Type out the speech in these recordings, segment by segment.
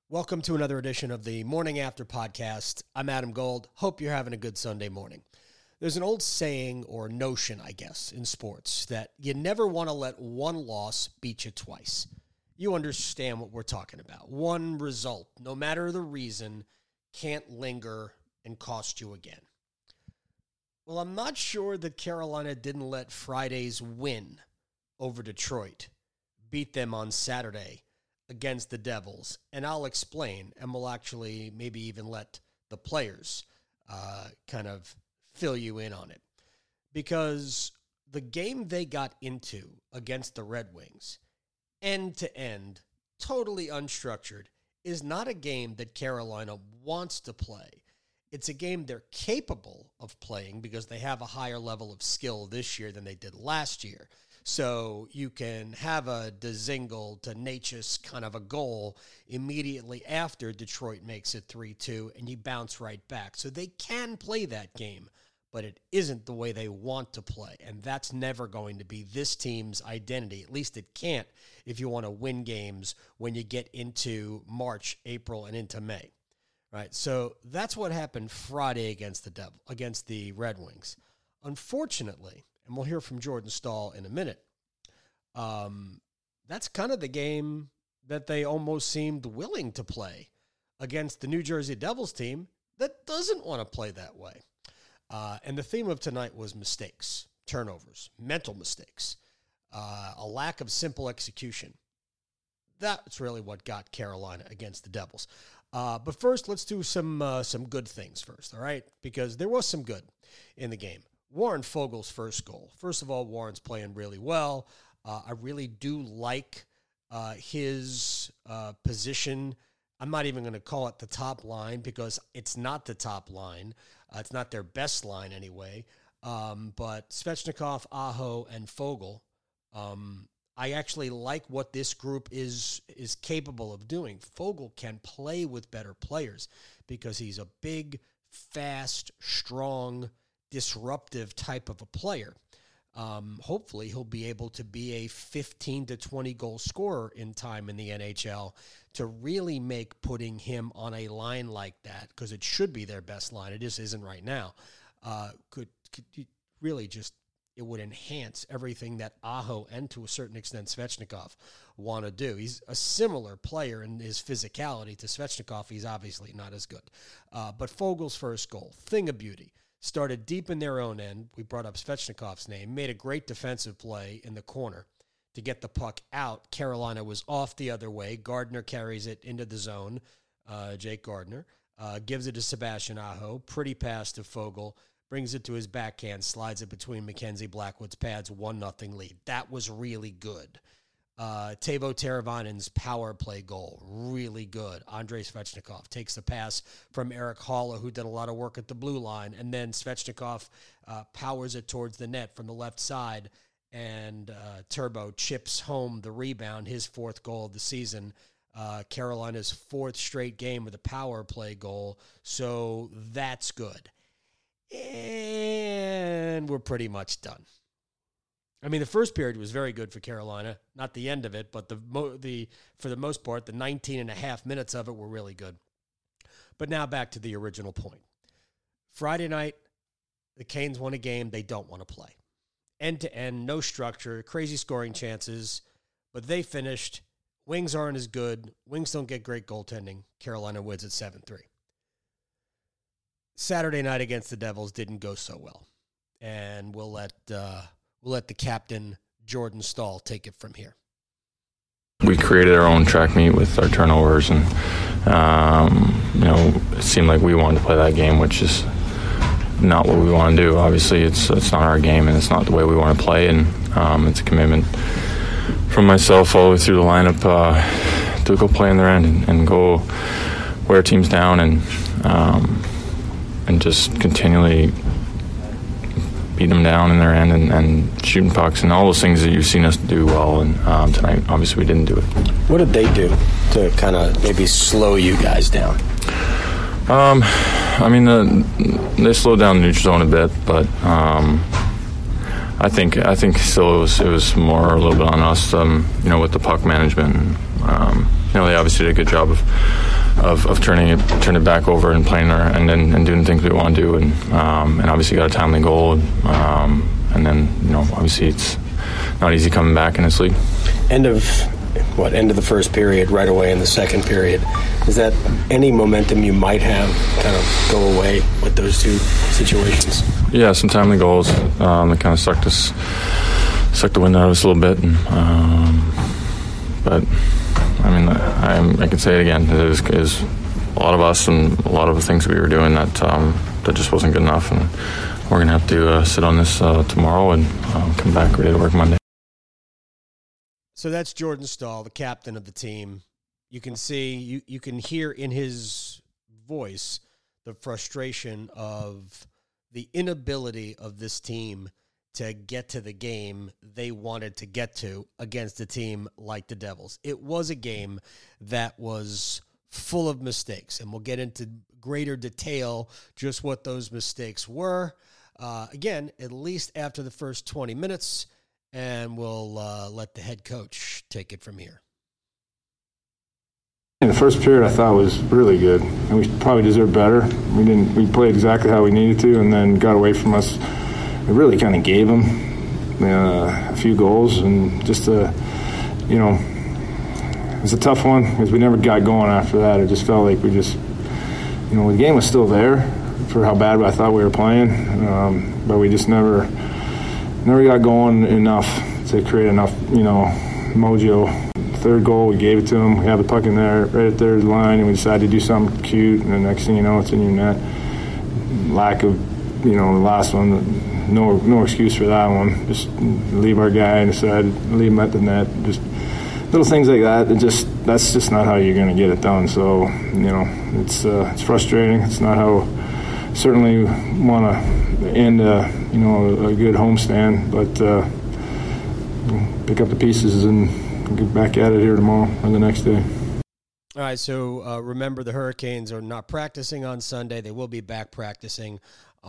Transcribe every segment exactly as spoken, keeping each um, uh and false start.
Welcome to another edition of the Morning After Podcast. I'm Adam Gold. Hope you're having a good Sunday morning. There's an old saying or notion, I guess, in sports that you never want to let one loss beat you twice. You understand what we're talking about. One result, no matter the reason, can't linger and cost you again. Well, I'm not sure that Carolina didn't let Friday's win over Detroit beat them on Saturday against the Devils, and I'll explain, and we'll actually maybe even let the players uh, kind of fill you in on it. Because the game they got into against the Red Wings, end to end, totally unstructured, is not a game that Carolina wants to play. It's a game they're capable of playing because they have a higher level of skill this year than they did last year. So you can have a Dzingel to Necas kind of a goal immediately after Detroit makes it three two, and you bounce right back. So they can play that game, but it isn't the way they want to play, and that's never going to be this team's identity. At least it can't if you want to win games when you get into March, April, and into May. Right? So that's what happened Friday against the Devil, against the Red Wings. Unfortunately, and we'll hear from Jordan Staal in a minute, um, that's kind of the game that they almost seemed willing to play against the New Jersey Devils team that doesn't want to play that way. Uh, and the theme of tonight was mistakes, turnovers, mental mistakes, uh, a lack of simple execution. That's really what got Carolina against the Devils. Uh, but first, let's do some uh, some good things first, all right? Because there was some good in the game. Warren Foegele's first goal. First of all, Warren's playing really well. Uh, I really do like uh, his uh, position. I'm not even going to call it the top line because it's not the top line. Uh, it's not their best line anyway. Um, but Svechnikov, Aho, and Foegele, um, I actually like what this group is is capable of doing. Foegele can play with better players because he's a big, fast, strong, disruptive type of a player. Um, hopefully, he'll be able to be a fifteen to twenty goal scorer in time in the N H L to really make putting him on a line like that, because it should be their best line. It just isn't right now. Uh, could, could really just, it would enhance everything that Aho and to a certain extent Svechnikov want to do. He's a similar player in his physicality to Svechnikov. He's obviously not as good. Uh, but Foegele's first goal, thing of beauty. Started deep in their own end. We brought up Svechnikov's name. Made a great defensive play in the corner to get the puck out. Carolina was off the other way. Gardner carries it into the zone. Uh, Jake Gardner uh, gives it to Sebastian Aho. Pretty pass to Foegele. Brings it to his backhand. Slides it between Mackenzie Blackwood's pads. one nothing lead. That was really good. Uh, Teuvo Teravainen's power play goal, really good. Andrei Svechnikov takes the pass from Eric Haula, who did a lot of work at the blue line, and then Svechnikov uh, powers it towards the net from the left side, and uh, Turbo chips home the rebound, his fourth goal of the season. Uh, Carolina's fourth straight game with a power play goal, so that's good. And we're pretty much done. I mean, the first period was very good for Carolina. Not the end of it, but the mo- the for the most part, the nineteen and a half minutes of it were really good. But now back to the original point. Friday night, the Canes won a game they don't want to play. End-to-end, no structure, crazy scoring chances, but they finished. Wings aren't as good. Wings don't get great goaltending. Carolina wins at seven three. Saturday night against the Devils didn't go so well. And we'll let... Uh, We'll let the captain, Jordan Staal, take it from here. We created our own track meet with our turnovers, and um, you know, it seemed like we wanted to play that game, which is not what we want to do. Obviously, it's it's not our game, and it's not the way we want to play, and um, it's a commitment from myself all the way through the lineup uh, to go play in their end and, and go wear teams down and um, and just continually beat them down in their end and, and shooting pucks and all those things that you've seen us do well. And um, tonight, obviously, we didn't do it. What did they do to kind of maybe slow you guys down? Um, I mean, the, they slowed down the neutral zone a bit, but um, I think I think still it was it was more a little bit on us, um, you know, with the puck management. Um, you know, they obviously did a good job of of, of turning it turning it back over and playing our and then and doing things we want to do, and um, and obviously got a timely goal, and, um, and then you know obviously it's not easy coming back in this league. End of what? End of the first period, right away in the second period. Is that any momentum you might have kind of go away with those two situations? Yeah, some timely goals um, that kind of sucked us sucked the wind out of us a little bit, and, um, but. I mean, I, I can say it again. It is, is a lot of us and a lot of the things we were doing that um, that just wasn't good enough, and we're gonna have to uh, sit on this uh, tomorrow and uh, come back ready to work Monday. So that's Jordan Staal, the captain of the team. You can see, you you can hear in his voice the frustration of the inability of this team to get to the game they wanted to get to against a team like the Devils. It was a game that was full of mistakes, and we'll get into greater detail just what those mistakes were. Uh, again, at least after the first twenty minutes, and we'll uh, let the head coach take it from here. In the first period, I thought was really good, and we probably deserved better. We didn't. We played exactly how we needed to, and then got away from us. It really kind of gave them uh, a few goals, and just a, you know, it was a tough one because we never got going after that. It just felt like we just, you know, the game was still there for how bad I thought we were playing, um, but we just never, never got going enough to create enough, you know, mojo. Third goal, we gave it to them. We had the puck in there, right at their line, and we decided to do something cute, and the next thing you know, it's in your net. Lack of, you know, the last one. No, no excuse for that one. Just leave our guy on the side, leave him at the net. Just little things like that. It just that's just not how you're going to get it done. So you know, it's uh, it's frustrating. It's not how. Certainly want to end a you know a good homestand, but uh, pick up the pieces and get back at it here tomorrow or the next day. All right, so uh, remember the Hurricanes are not practicing on Sunday. They will be back practicing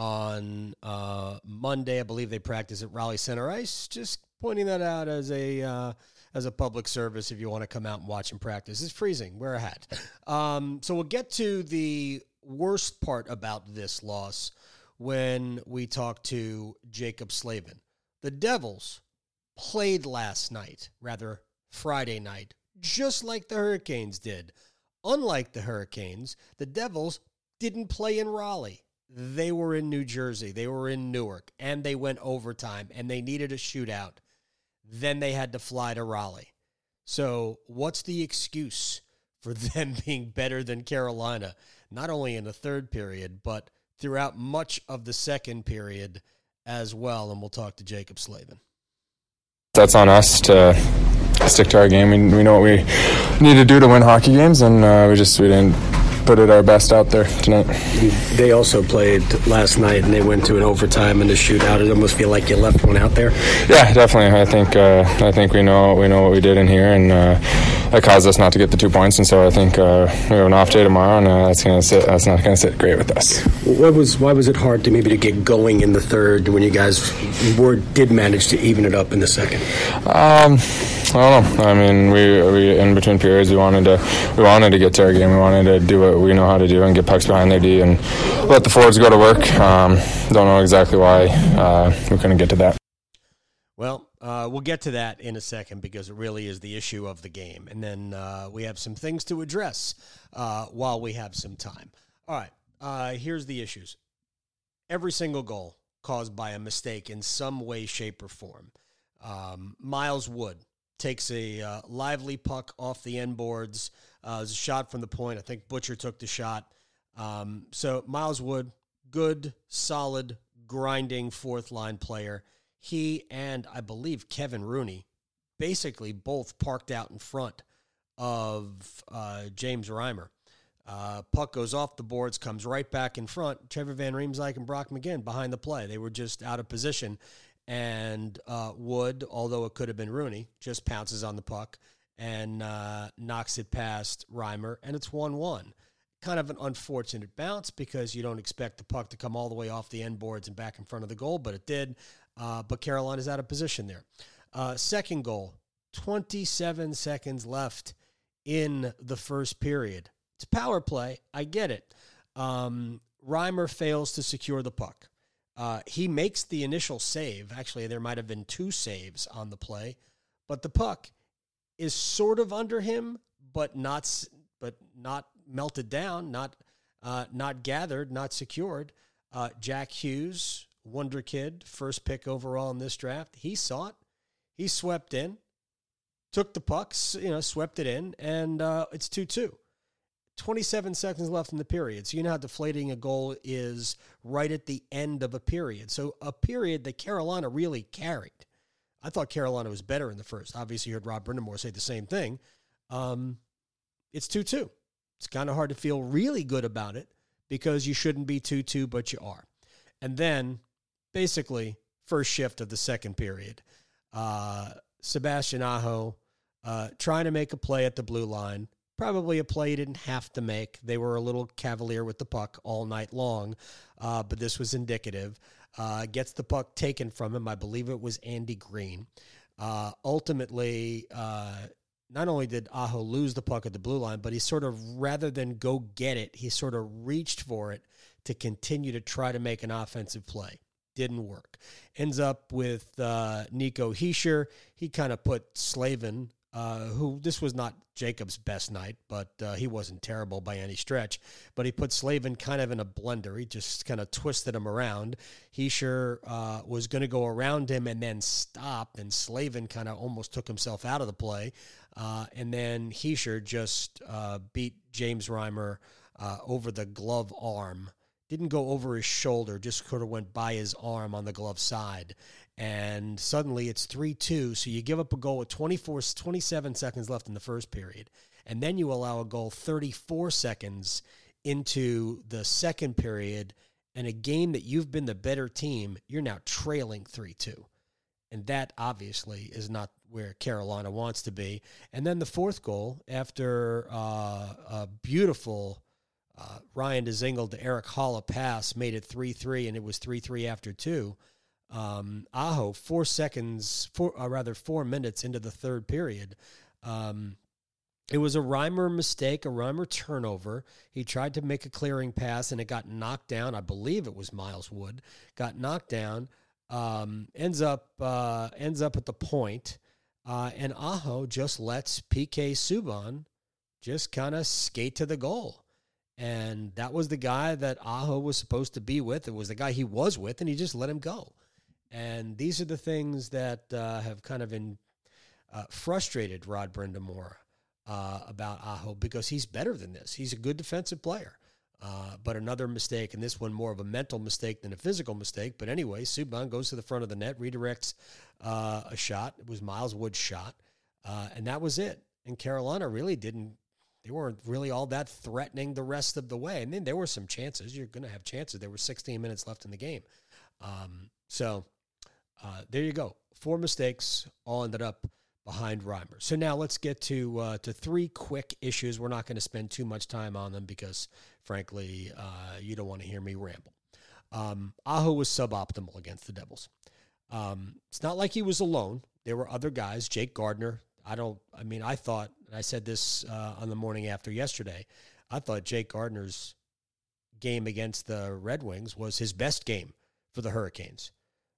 on uh, Monday. I believe they practice at Raleigh Center Ice. Just pointing that out as a uh, as a public service if you want to come out and watch them practice. It's freezing. Wear a hat. Um, so we'll get to the worst part about this loss when we talk to Jaccob Slavin. The Devils played last night, rather Friday night, just like the Hurricanes did. Unlike the Hurricanes, the Devils didn't play in Raleigh. They were in New Jersey. They were in Newark, and they went overtime, and they needed a shootout. Then they had to fly to Raleigh. So what's the excuse for them being better than Carolina, not only in the third period, but throughout much of the second period as well? And we'll talk to Jaccob Slavin. That's on us to stick to our game. We, we know what we need to do to win hockey games, and uh, we just we didn't put it our best out there tonight. They also played last night, and they went to an overtime and a shootout. It almost feel like you left one out there. Yeah, definitely. I think uh, I think we know we know what we did in here, and uh, that caused us not to get the two points. And so I think uh, we have an off day tomorrow, and uh, that's gonna sit. That's not gonna sit great with us. What was why was it hard to maybe to get going in the third when you guys were did manage to even it up in the second? Um, I don't know. I mean, we we in between periods we wanted to we wanted to get to our game. We wanted to do what we know how to do and get pucks behind their D and let the forwards go to work. Um, don't know exactly why uh, we couldn't get to that. Well, uh, we'll get to that in a second because it really is the issue of the game. And then uh, we have some things to address uh, while we have some time. All right, uh, here's the issues. Every single goal caused by a mistake in some way, shape, or form. Um, Miles Wood takes a uh, lively puck off the end boards. Uh, it was a shot from the point. I think Butcher took the shot. Um, so Miles Wood, good, solid, grinding fourth-line player. He and, I believe, Kevin Rooney basically both parked out in front of uh, James Reimer. Uh, puck goes off the boards, comes right back in front. Trevor Van Riemsdyk and Brock McGinn behind the play. They were just out of position. And uh, Wood, although it could have been Rooney, just pounces on the puck and uh, knocks it past Reimer, and it's one one. Kind of an unfortunate bounce because you don't expect the puck to come all the way off the end boards and back in front of the goal, but it did. Uh, but Carolina's out of position there. Uh, second goal, twenty-seven seconds left in the first period. It's power play. I get it. Um, Reimer fails to secure the puck. Uh, he makes the initial save. Actually, there might have been two saves on the play, but the puck is sort of under him, but not, but not melted down, not, uh, not gathered, not secured. Uh, Jack Hughes, wonder kid, first pick overall in this draft. He saw it. He swept in, took the pucks, you know, swept it in, and uh, it's two two. twenty-seven seconds left in the period. So you know how deflating a goal is right at the end of a period. So a period that Carolina really carried. I thought Carolina was better in the first. Obviously, you heard Rob Brindamore say the same thing. Um, it's two two. It's kind of hard to feel really good about it because you shouldn't be two two, but you are. And then, basically, first shift of the second period, uh, Sebastian Aho uh, trying to make a play at the blue line. Probably a play he didn't have to make. They were a little cavalier with the puck all night long, uh, but this was indicative. Uh, gets the puck taken from him. I believe it was Andy Green. Uh, ultimately, uh, not only did Aho lose the puck at the blue line, but he sort of, rather than go get it, he sort of reached for it to continue to try to make an offensive play. Didn't work. Ends up with uh, Nico Hischier. He kind of put Slavin, Uh, who this was not Jacob's best night, but uh, he wasn't terrible by any stretch. But he put Slavin kind of in a blender. He just kind of twisted him around. Hischier uh, was going to go around him and then stop, and Slavin kind of almost took himself out of the play. Uh, and then Hischier just uh, beat James Reimer uh, over the glove arm. Didn't go over his shoulder, just sort of went by his arm on the glove side. And suddenly it's three two, so you give up a goal with twenty-four, twenty-seven seconds left in the first period, and then you allow a goal thirty-four seconds into the second period, and a game that you've been the better team, you're now trailing three two. And that obviously is not where Carolina wants to be. And then the fourth goal, after uh, a beautiful uh, Ryan Dzingel to Eric Holla pass, made it three three, and it was three three after two. Um, Aho, four seconds, four, uh, rather four minutes into the third period. Um, it was a Reimer mistake, a Reimer turnover. He tried to make a clearing pass, and it got knocked down. I believe it was Miles Wood. Got knocked down. Um, ends up uh, ends up at the point, uh, and Aho just lets P K Subban just kind of skate to the goal. And that was the guy that Aho was supposed to be with. It was the guy he was with, and he just let him go. And these are the things that uh, have kind of been uh, frustrated Rod Brindamore uh, about Aho, because he's better than this. He's a good defensive player. Uh, but another mistake, and this one more of a mental mistake than a physical mistake. But anyway, Subban goes to the front of the net, redirects uh, a shot. It was Miles Wood's shot, uh, and that was it. And Carolina really didn't, they weren't really all that threatening the rest of the way. And then there were some chances. You're going to have chances. There were sixteen minutes left in the game. Um, so... Uh, there you go. Four mistakes, all ended up behind Reimer. So now let's get to uh, to three quick issues. We're not going to spend too much time on them because, frankly, uh, you don't want to hear me ramble. Um, Aho was suboptimal against the Devils. Um, it's not like he was alone. There were other guys. Jake Gardner. I don't. I mean, I thought, and I said this uh, on the morning after yesterday. I thought Jake Gardner's game against the Red Wings was his best game for the Hurricanes.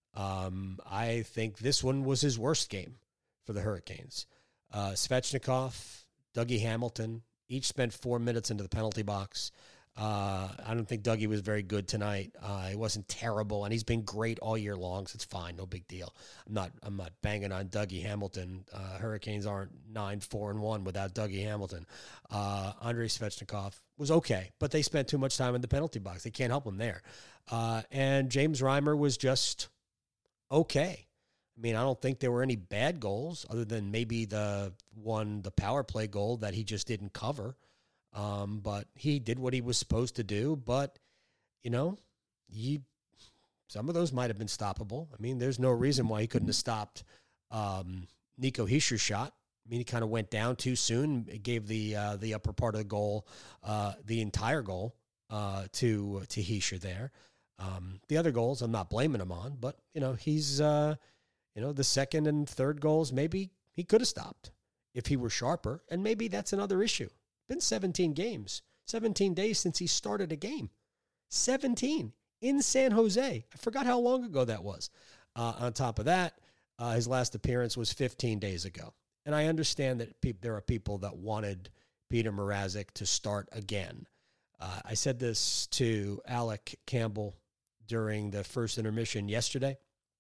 Um, I think this one was his worst game for the Hurricanes. Uh, Svechnikov, Dougie Hamilton, each spent four minutes into the penalty box. Uh, I don't think Dougie was very good tonight. Uh, he wasn't terrible, and he's been great all year long, so it's fine, no big deal. I'm not, I'm not banging on Dougie Hamilton. Uh, Hurricanes aren't nine, four, and one without Dougie Hamilton. Uh, Andrei Svechnikov was okay, but they spent too much time in the penalty box. They can't help him there. Uh, and James Reimer was just okay. I mean, I don't think there were any bad goals other than maybe the one, the power play goal that he just didn't cover. Um, but he did what he was supposed to do. But, you know, he, some of those might have been stoppable. I mean, there's no reason why he couldn't have stopped um, Nico Hischier's shot. I mean, he kind of went down too soon. It gave the uh, the upper part of the goal, uh, the entire goal uh, to to Hischier there. Um, the other goals, I'm not blaming him on, but, you know, he's, uh, you know, the second and third goals, maybe he could have stopped. if he were sharper, and maybe that's another issue. Been seventeen games, seventeen days since he started a game. seventeen in San Jose. I forgot how long ago that was. Uh, on top of that, uh, his last appearance was fifteen days ago. And I understand that pe- there are people that wanted Peter Mrazek to start again. Uh, I said this to Alec Campbell during the first intermission yesterday.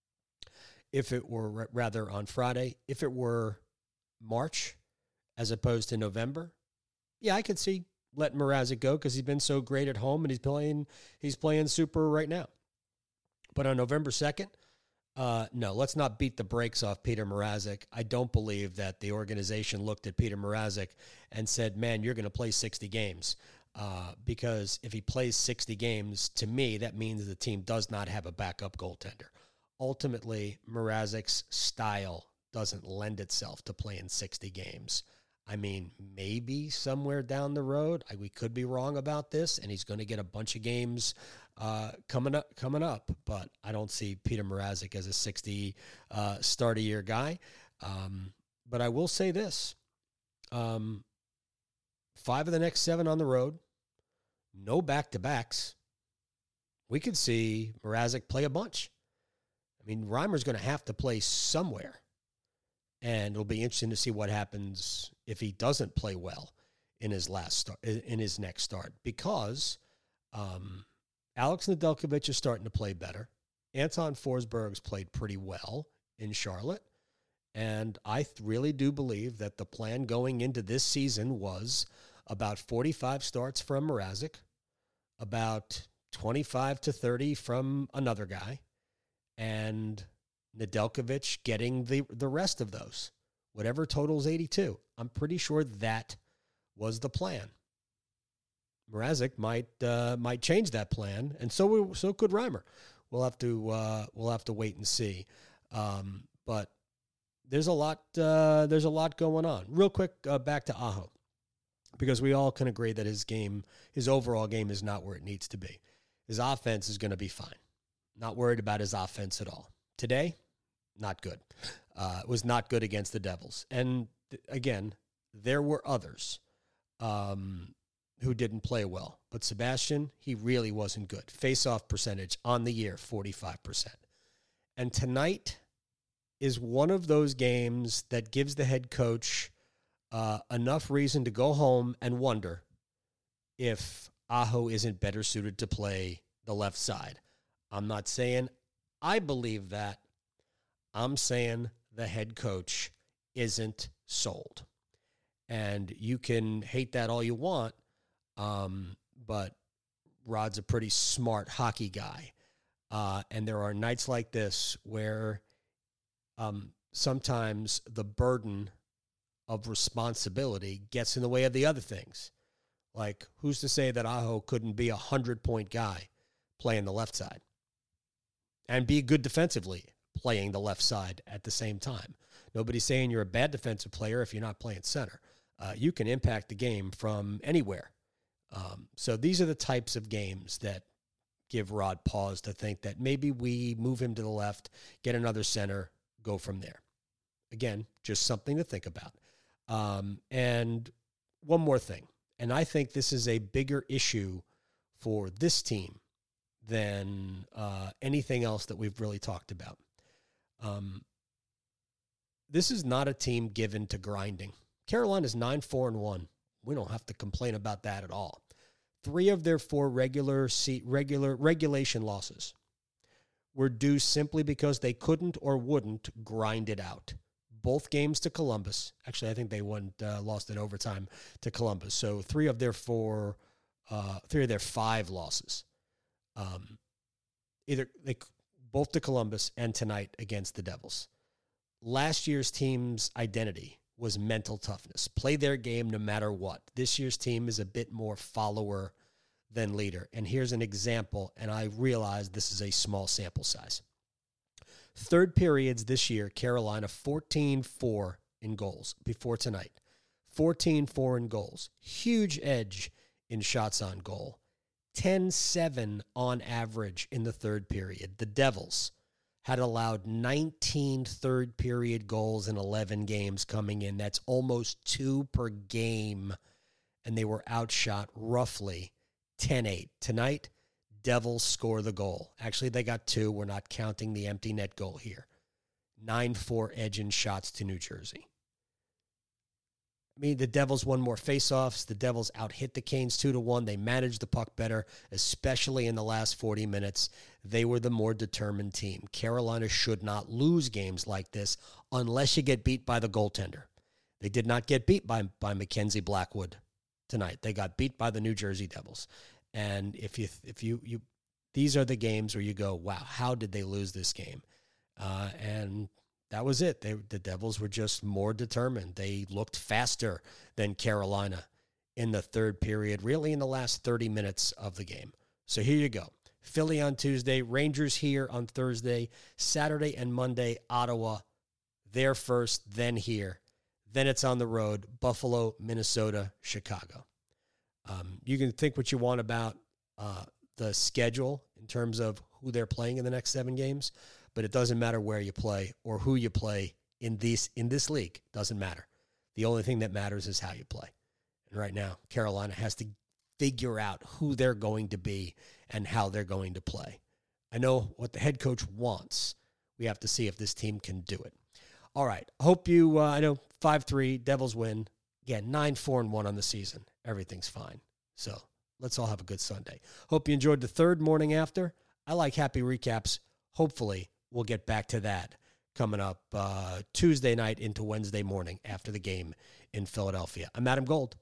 If it were, rather on Friday, if it were March as opposed to November, yeah, I could see letting Mrazek go because he's been so great at home and he's playing he's playing super right now. But on November second, uh, no, let's not beat the brakes off Peter Mrazek. I don't believe that the organization looked at Peter Mrazek and said, man, you're going to play sixty games. Uh, because if he plays sixty games, to me, that means the team does not have a backup goaltender. Ultimately, Mrazek's style doesn't lend itself to playing sixty games. I mean, maybe somewhere down the road, I, we could be wrong about this, and he's going to get a bunch of games uh, coming up. Coming up, but I don't see Peter Mrazek as a sixty uh, start a year guy. Um, but I will say this: um, five of the next seven on the road, no back to backs. We could see Mrazek play a bunch. I mean, Reimer's going to have to play somewhere. And it'll be interesting to see what happens if he doesn't play well in his last start, in his next start, because um, Alex Nedeljkovic is starting to play better. Anton Forsberg's played pretty well in Charlotte. And I th- really do believe that the plan going into this season was about forty-five starts from Mrazek, about twenty-five to thirty from another guy, and Nedeljkovic getting the, the rest of those, whatever totals eighty-two. I'm pretty sure that was the plan. Mrazek might uh, might change that plan, and so we, so could Reimer. We'll have to uh, we'll have to wait and see. Um, but there's a lot uh, there's a lot going on. Real quick, uh, back to Aho, because we all can agree that his game, his overall game, is not where it needs to be. His offense is going to be fine. Not worried about his offense at all. Today, not good. Uh, it was not good against the Devils. And th- again, there were others um, who didn't play well. But Sebastian, he really wasn't good. Face-off percentage on the year, forty-five percent. And tonight is one of those games that gives the head coach uh, enough reason to go home and wonder if Aho isn't better suited to play the left side. I'm not saying I believe that. I'm saying the head coach isn't sold. And you can hate that all you want, um, but Rod's a pretty smart hockey guy. Uh, and there are nights like this where um, sometimes the burden of responsibility gets in the way of the other things. Like, who's to say that Aho couldn't be a hundred-point guy playing the left side and be good defensively playing the left side at the same time? Nobody's saying you're a bad defensive player if you're not playing center. Uh, you can impact the game from anywhere. Um, so these are the types of games that give Rod pause to think that maybe we move him to the left, get another center, go from there. Again, just something to think about. Um, and one more thing, and I think this is a bigger issue for this team than uh, anything else that we've really talked about. Um, this is not a team given to grinding. Carolina's nine four and one. We don't have to complain about that at all. Three of their four regular seat, regular regulation losses were due simply because they couldn't or wouldn't grind it out. Both games to Columbus. Actually, I think they won, uh, lost in overtime to Columbus. So three of their four, uh, three of their five losses, um, either they both to Columbus and tonight against the Devils. Last year's team's identity was mental toughness. Play their game no matter what. This year's team is a bit more follower than leader. And here's an example, and I realize this is a small sample size. Third periods this year, Carolina fourteen four in goals before tonight. fourteen four in goals. Huge edge in shots on goal. ten seven on average in the third period. The Devils had allowed nineteen third-period goals in eleven games coming in. That's almost two per game, and they were outshot roughly ten eight. Tonight, Devils score the goal. Actually, they got two. We're not counting the empty net goal here. nine four edge in shots to New Jersey. I mean, the Devils won more faceoffs. The Devils out-hit the Canes two to one. They managed the puck better, especially in the last forty minutes. They were the more determined team. Carolina should not lose games like this unless you get beat by the goaltender. They did not get beat by, by Mackenzie Blackwood tonight. They got beat by the New Jersey Devils. And if you, if you, you, these are the games where you go, wow, how did they lose this game? Uh, and that was it. They, the Devils were just more determined. They looked faster than Carolina in the third period, really in the last thirty minutes of the game. So here you go. Philly on Tuesday, Rangers here on Thursday, Saturday and Monday, Ottawa, there first, then here. Then it's on the road, Buffalo, Minnesota, Chicago. Um, you can think what you want about uh, the schedule in terms of who they're playing in the next seven games, but it doesn't matter where you play or who you play in these in this league. Doesn't matter. The only thing that matters is how you play. And right now, Carolina has to figure out who they're going to be and how they're going to play. I know what the head coach wants. We have to see if this team can do it. All right. Hope you, uh, I know five three, Devils win. Again, nine four and one on the season. Everything's fine. So let's all have a good Sunday. Hope you enjoyed the third morning after. I like happy recaps. Hopefully, we'll get back to that coming up uh, Tuesday night into Wednesday morning after the game in Philadelphia. I'm Adam Gold.